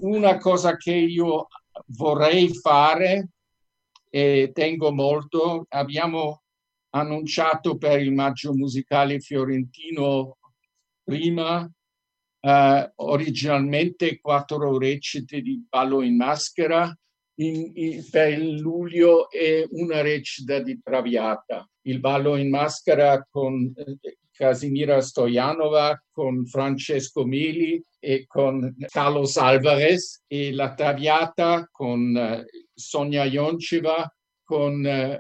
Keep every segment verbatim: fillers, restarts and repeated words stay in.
una cosa che io vorrei fare e tengo molto, abbiamo annunciato per il Maggio Musicale Fiorentino prima, eh, originalmente quattro recite di Ballo in Maschera, in, in, per il luglio e una recita di Traviata. Il Ballo in Maschera con eh, Casimira Stojanova, con Francesco Meli e con Carlos Alvarez, e la Traviata con eh, Sonia Ionceva, con eh,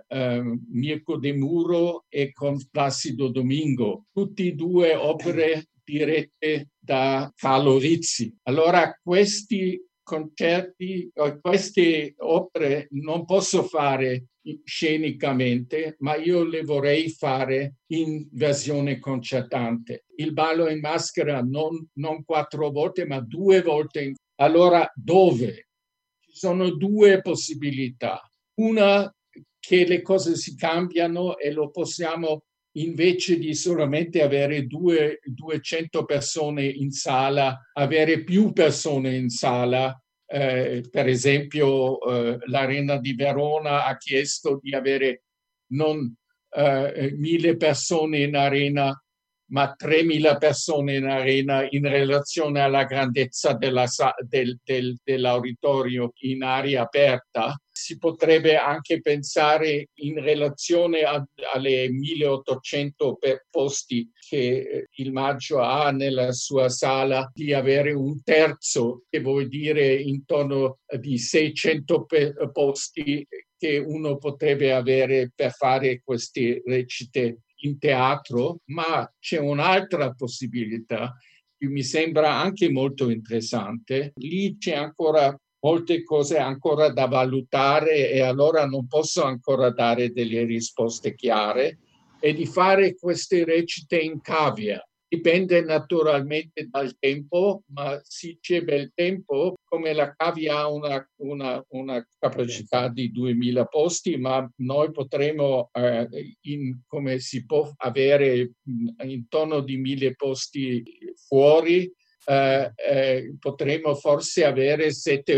Mirko De Muro e con Placido Domingo, tutti e due opere dirette da Carlo Rizzi. Allora questi concerti, queste opere non posso fare scenicamente, ma io le vorrei fare in versione concertante. Il Ballo in Maschera non, non quattro volte, ma due volte. In... Allora dove? Ci sono due possibilità. Una, che le cose si cambiano e lo possiamo, invece di solamente avere due, duecento persone in sala, avere più persone in sala. Eh, per esempio, eh, l'Arena di Verona ha chiesto di avere non eh, mille persone in arena, ma tremila persone in arena in relazione alla grandezza della, del, del, dell'auditorio in aria aperta. Si potrebbe anche pensare in relazione a, alle milleottocento posti che il Maggio ha nella sua sala, di avere un terzo, che vuol dire intorno di seicento posti che uno potrebbe avere per fare queste recite in teatro, ma c'è un'altra possibilità che mi sembra anche molto interessante. Lì c'è ancora molte cose ancora da valutare e allora non posso ancora dare delle risposte chiare, e di fare queste recite in cavia. Dipende naturalmente dal tempo, ma se c'è bel tempo, come la cavia ha una, una, una capacità di duemila posti, ma noi potremo, eh, in, come si può avere intorno di mille posti fuori, eh, eh, potremo forse avere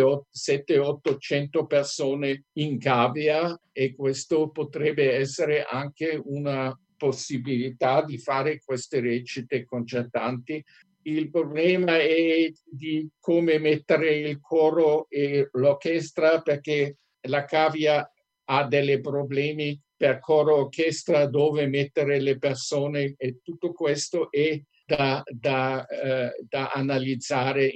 sette ottocento persone in cavia, e questo potrebbe essere anche una possibilità di fare queste recite concertanti. Il problema è di come mettere il coro e l'orchestra, perché la cavia ha dei problemi per coro orchestra, dove mettere le persone, e tutto questo è da, da, eh, da analizzare